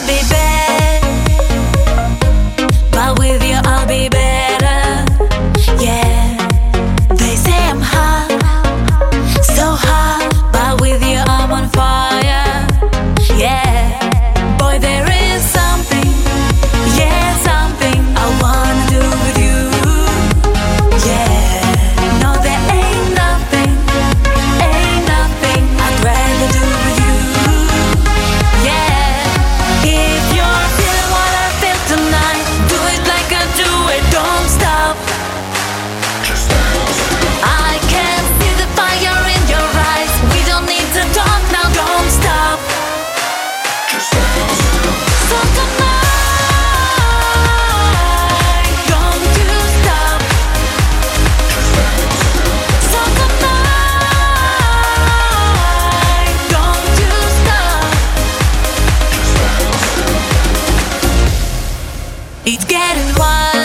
be bad, but with you I'll be better. Yeah, they say I'm hot, so hot, but with you I'm on fire. Yeah, boy, there is something, yeah, something I wanna do with you. Yeah, no, there ain't nothing I'd rather do with you. Yeah, if you're feeling what I feel tonight, do it like I do it, don't stop. I can see the fire in your eyes. We don't need to talk now, don't stop. So tonight, don't you stop. So tonight, don't you stop. It's getting wild.